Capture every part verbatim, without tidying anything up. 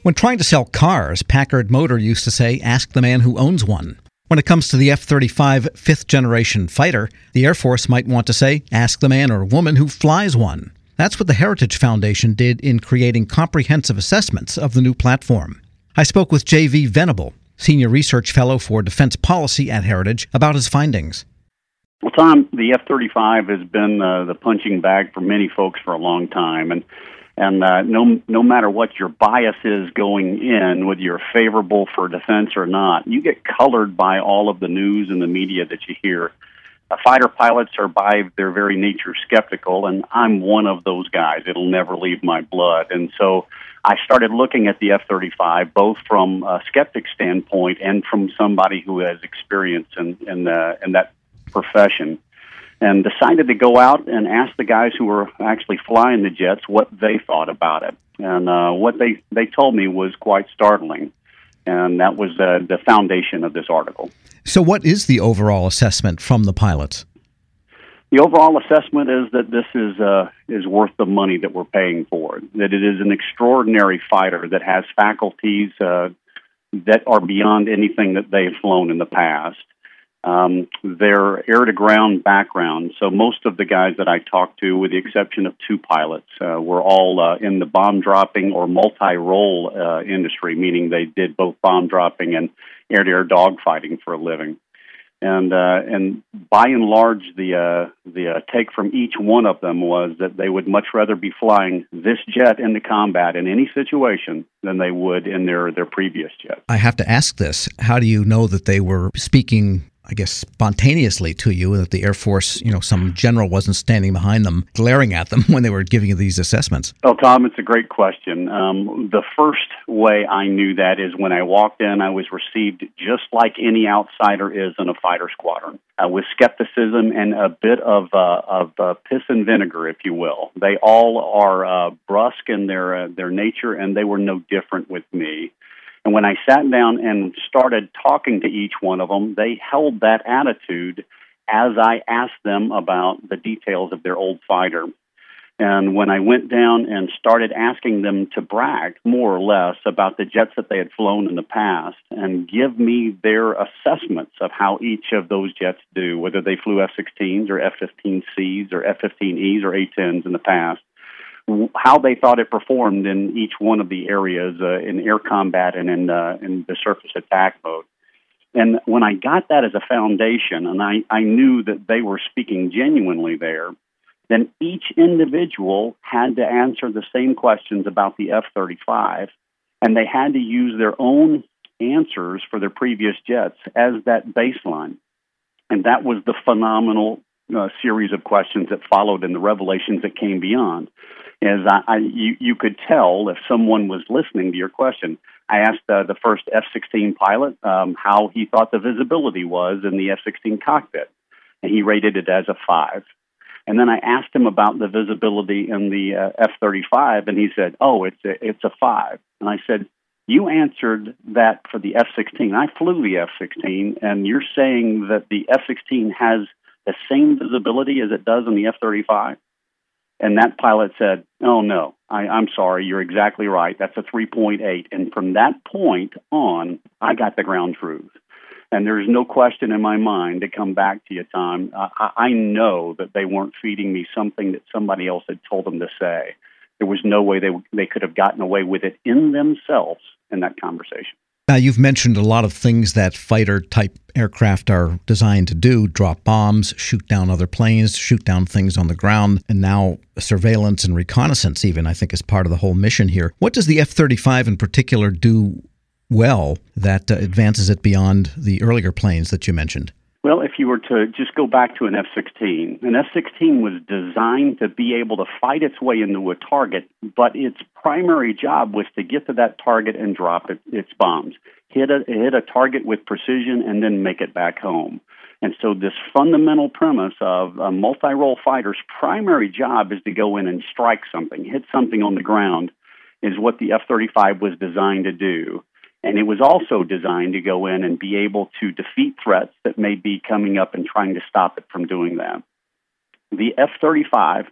When trying to sell cars, Packard Motor used to say, ask the man who owns one. When it comes to the F thirty-five fifth-generation fighter, the Air Force might want to say, ask the man or woman who flies one. That's what the Heritage Foundation did in creating comprehensive assessments of the new platform. I spoke with J V Venable, Senior Research Fellow for Defense Policy at Heritage, about his findings. Well, Tom, the F thirty-five has been uh, the punching bag for many folks for a long time, and and uh, no no matter what your bias is going in, whether you're favorable for defense or not, you get colored by all of the news and the media that you hear. Uh, fighter pilots are by their very nature skeptical, and I'm one of those guys. It'll never leave my blood, and so I started looking at the F thirty-five both from a skeptic standpoint and from somebody who has experience in in, uh, in that profession, and decided to go out and ask the guys who were actually flying the jets what they thought about it. And uh, what they, they told me was quite startling, and that was uh, the foundation of this article. So what is the overall assessment from the pilots? The overall assessment is that this is uh, is worth the money that we're paying for it, that it is an extraordinary fighter that has faculties uh, that are beyond anything that they've flown in the past. Um, their air-to-ground background, so most of the guys that I talked to, with the exception of two pilots, uh, were all uh, in the bomb-dropping or multi-role uh, industry, meaning they did both bomb-dropping and air-to-air dogfighting for a living. And uh, and by and large, the uh, the uh, take from each one of them was that they would much rather be flying this jet into combat in any situation than they would in their, their previous jet. I have to ask this. How do you know that they were speaking, I guess, spontaneously to you, that the Air Force, you know, some general wasn't standing behind them, glaring at them when they were giving you these assessments? Oh, Tom, it's a great question. Um, the first way I knew that is when I walked in, I was received just like any outsider is in a fighter squadron, uh, with skepticism and a bit of uh, of uh, piss and vinegar, if you will. They all are uh, brusque in their uh, their nature, and they were no different with me. And when I sat down and started talking to each one of them, they held that attitude as I asked them about the details of their old fighter. And when I went down and started asking them to brag, more or less, about the jets that they had flown in the past and give me their assessments of how each of those jets do, whether they flew F sixteens or F fifteen Cs or F fifteen Es or A tens in the past, how they thought it performed in each one of the areas uh, in air combat and in, uh, in the surface attack mode. And when I got that as a foundation, and I, I knew that they were speaking genuinely there, then each individual had to answer the same questions about the F thirty-five, and they had to use their own answers for their previous jets as that baseline. And that was the phenomenal uh, series of questions that followed and the revelations that came beyond. Is I, I you, you could tell if someone was listening to your question. I asked uh, the first F sixteen pilot um, how he thought the visibility was in the F sixteen cockpit, and he rated it as a five. And then I asked him about the visibility in the uh, F thirty-five, and he said, oh, it's a, it's a five. And I said, you answered that for the F sixteen. I flew the F sixteen, and you're saying that the F sixteen has the same visibility as it does in the F thirty-five? And that pilot said, oh, no, I, I'm sorry, you're exactly right. That's a three point eight. And from that point on, I got the ground truth. And there's no question in my mind to come back to you, Tom. Uh, I, I know that they weren't feeding me something that somebody else had told them to say. There was no way they they could have gotten away with it in themselves in that conversation. Now, you've mentioned a lot of things that fighter-type aircraft are designed to do: drop bombs, shoot down other planes, shoot down things on the ground, and now surveillance and reconnaissance even, I think, is part of the whole mission here. What does the F thirty-five in particular do well that uh, advances it beyond the earlier planes that you mentioned? Well, if you were to just go back to an F sixteen, an F sixteen was designed to be able to fight its way into a target, but its primary job was to get to that target and drop it, its bombs, hit a, hit a target with precision, and then make it back home. And so this fundamental premise of a multi-role fighter's primary job is to go in and strike something, hit something on the ground, is what the F thirty-five was designed to do. And it was also designed to go in and be able to defeat threats that may be coming up and trying to stop it from doing that. The F thirty-five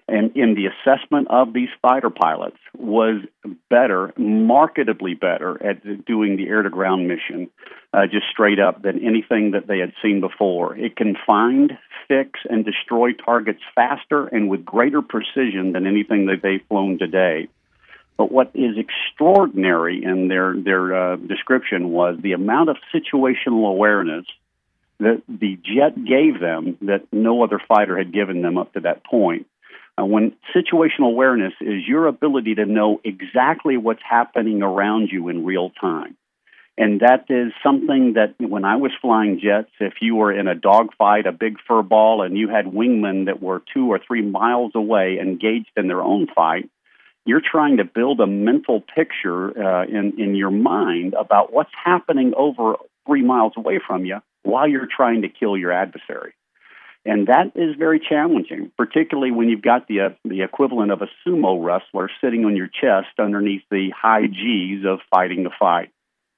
And in the assessment of these fighter pilots was better, markedly better at doing the air-to-ground mission, uh, just straight up, than anything that they had seen before. It can find, fix, and destroy targets faster and with greater precision than anything that they've flown today. But what is extraordinary in their, their uh, description was the amount of situational awareness that the jet gave them that no other fighter had given them up to that point. Uh, when situational awareness is your ability to know exactly what's happening around you in real time. And that is something that when I was flying jets, if you were in a dogfight, a big fur ball, and you had wingmen that were two or three miles away engaged in their own fight, you're trying to build a mental picture uh, in, in your mind about what's happening over three miles away from you while you're trying to kill your adversary. And that is very challenging, particularly when you've got the uh, the equivalent of a sumo wrestler sitting on your chest underneath the high G's of fighting the fight.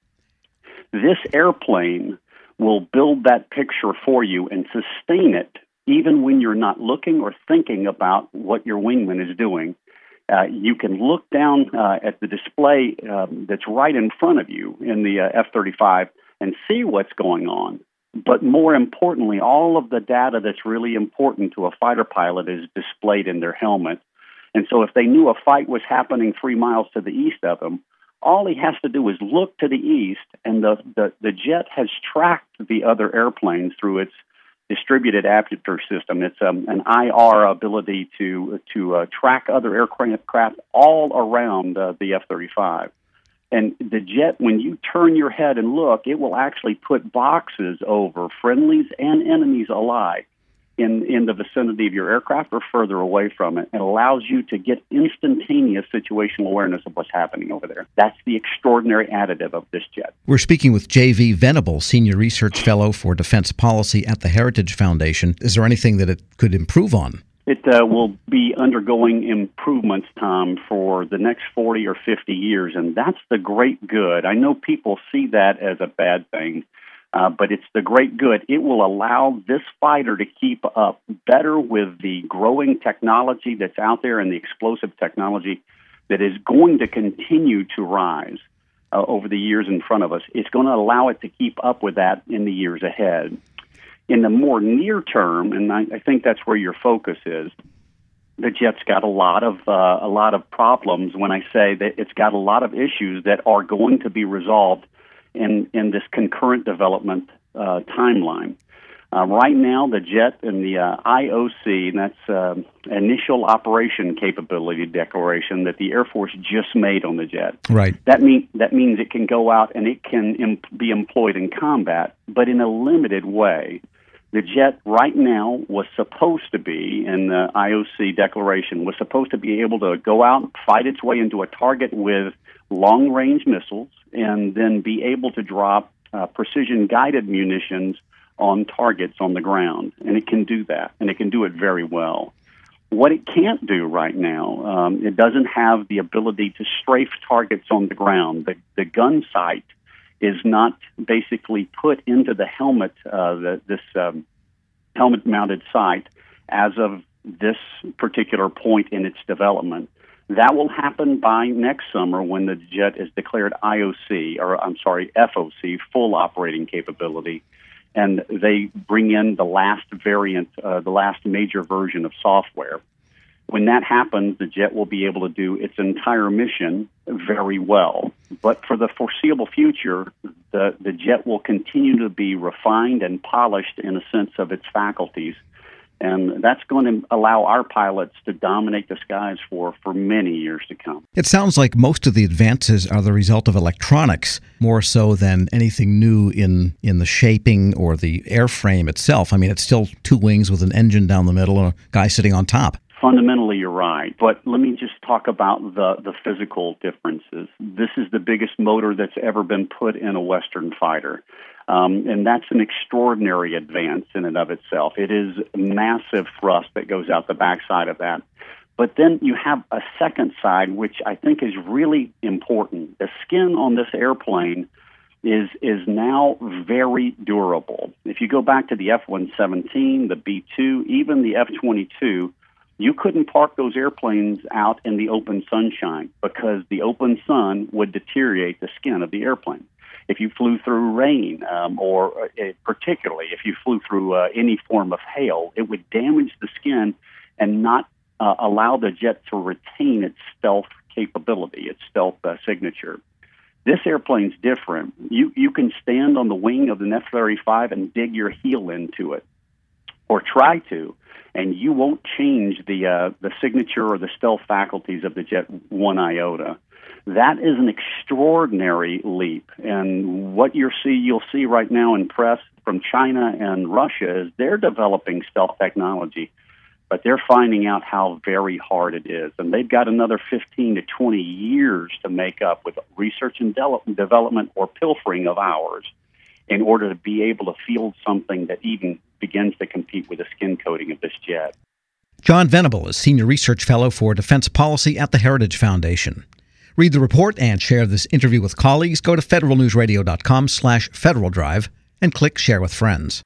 This airplane will build that picture for you and sustain it even when you're not looking or thinking about what your wingman is doing. Uh, you can look down uh, at the display um, that's right in front of you in the uh, F thirty-five and see what's going on. But more importantly, all of the data that's really important to a fighter pilot is displayed in their helmet. And so if they knew a fight was happening three miles to the east of him, all he has to do is look to the east, and the, the, the jet has tracked the other airplanes through its distributed aperture system. It's um, an I R ability to, to uh, track other aircraft all around uh, the F thirty-five. And the jet, when you turn your head and look, it will actually put boxes over friendlies and enemies alike in, in the vicinity of your aircraft or further away from it. It allows you to get instantaneous situational awareness of what's happening over there. That's the extraordinary additive of this jet. We're speaking with J V Venable, Senior Research Fellow for Defense Policy at the Heritage Foundation. Is there anything that it could improve on? It uh, will be undergoing improvements, Tom, for the next forty or fifty years, and that's the great good. I know people see that as a bad thing, uh, but it's the great good. It will allow this fighter to keep up better with the growing technology that's out there and the explosive technology that is going to continue to rise uh, over the years in front of us. It's going to allow it to keep up with that in the years ahead. In the more near term, and I, I think that's where your focus is, the jet's got a lot of uh, a lot of problems. When I say that it's got a lot of issues that are going to be resolved in in this concurrent development uh, timeline. Uh, right now, the jet and the uh, I O C, and that's uh, Initial Operation Capability Declaration that the Air Force just made on the jet. Right. That mean that means it can go out and it can imp- be employed in combat, but in a limited way. The jet right now was supposed to be, in the I O C declaration, was supposed to be able to go out and fight its way into a target with long-range missiles and then be able to drop uh, precision-guided munitions on targets on the ground. And it can do that, and it can do it very well. What it can't do right now, um, it doesn't have the ability to strafe targets on the ground. The, the gun sight is not basically put into the helmet, uh, the, this um, helmet-mounted sight, as of this particular point in its development. That will happen by next summer when the jet is declared I O C, or I'm sorry, F O C, full operating capability, and they bring in the last variant, uh, the last major version of software. When that happens, the jet will be able to do its entire mission very well. But for the foreseeable future, the, the jet will continue to be refined and polished in a sense of its faculties. And that's going to allow our pilots to dominate the skies for, for many years to come. It sounds like most of the advances are the result of electronics, more so than anything new in, in the shaping or the airframe itself. I mean, it's still two wings with an engine down the middle and a guy sitting on top. Fundamentally, you're right. But let me just talk about the, the physical differences. This is the biggest motor that's ever been put in a Western fighter. Um, and that's an extraordinary advance in and of itself. It is massive thrust that goes out the backside of that. But then you have a second side, which I think is really important. The skin on this airplane is is now very durable. If you go back to the F one seventeen, the B two, even the F twenty-two, You couldn't park those airplanes out in the open sunshine because the open sun would deteriorate the skin of the airplane. If you flew through rain, um, or uh, particularly if you flew through uh, any form of hail, it would damage the skin and not uh, allow the jet to retain its stealth capability, its stealth uh, signature. This airplane's different. You you can stand on the wing of an F thirty-five and dig your heel into it, or try to, and you won't change the uh, the signature or the stealth faculties of the jet one iota. That is an extraordinary leap, and what you see you'll see right now in press from China and Russia is they're developing stealth technology, but they're finding out how very hard it is, and they've got another fifteen to twenty years to make up with research and de- development or pilfering of ours in order to be able to field something that even begins to compete with the skin coating of this jet. John Venable is Senior Research Fellow for Defense Policy at the Heritage Foundation. Read the report and share this interview with colleagues. Go to federal news radio dot com slash Federal Drive and click Share with Friends.